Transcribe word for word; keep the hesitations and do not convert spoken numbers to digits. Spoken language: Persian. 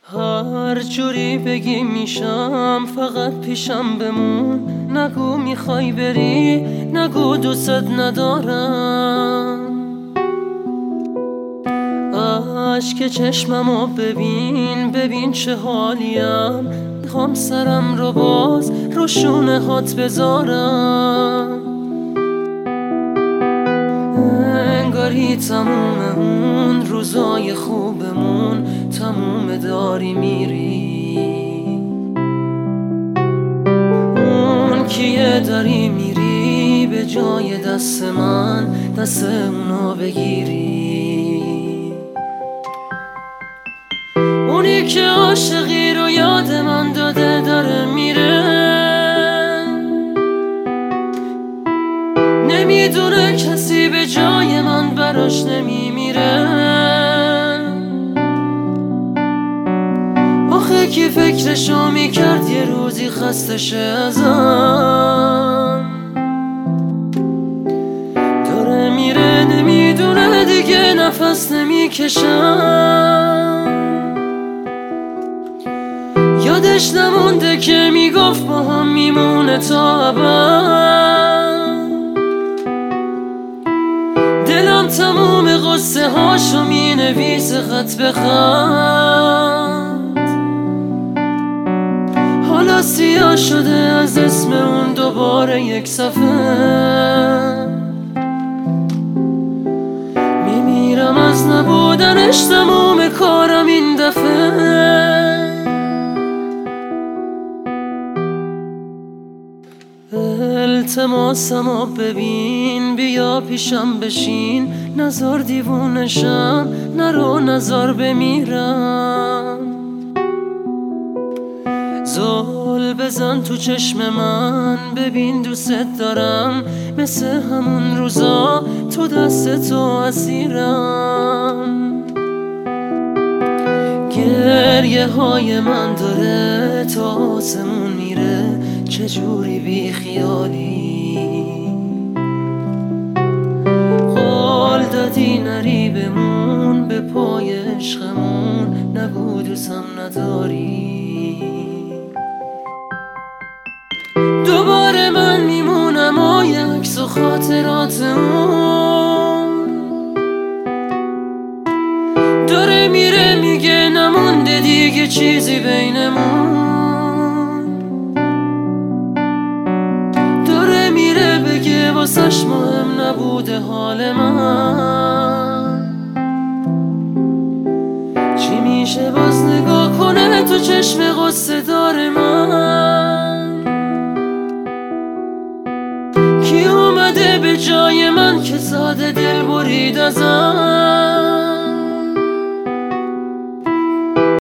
هر جوری بگی میشم، فقط پیشم بمون. نگو میخوای بری، نگو دوست ندارم. اشک چشممو ببین، ببین چه حالیم. میخوام سرم رو باز رو شونه هات بذارم. انگاری تموم اون روزای خوبمون تموم داری میری. اون کیه داری میری به جای دست من دست اونو بگیری. اونی که عاشقی رو یاد من داده داره میره. نمیدونه کسی به جای من براش نمیمیره. آخه کی فکرشو میکرد یه روزی خسته شه ازم. داره میره نمیدونه دیگه نفس نمیکشم. یادش نمونده که میگفت با هم میمونه تا ابد. دلم تموم قصه هاشو مینویسه خط به خط. حالا سیاه شده از اسم اون دوباره یک صفحه. میمیرم از نبودنش، تموم کارم این دفعه. التماسمو ببین، بیا پیشم بشین. نزار دیوونشم، نرو نزار بمیرم. زل بزن تو چشم من، ببین دوست دارم. مثل همون روزا تو دست تو اسیرم. گریه های من داره تا آسمون میره. چجوری بی خیالی قول دادی نری بمون به پای عشقمون. نگو دوستم نداری. دوباره من میمونم و یه عکس و خاطرات اون. داره میره میگه نمونده دیگه چیزی بینمون. داره میره بگه واسش مهم نبوده حال من. چی میشه باز نگاه کنه تو چشم غصه دار من. کی اومده به جای من که ساده دل برید ازم.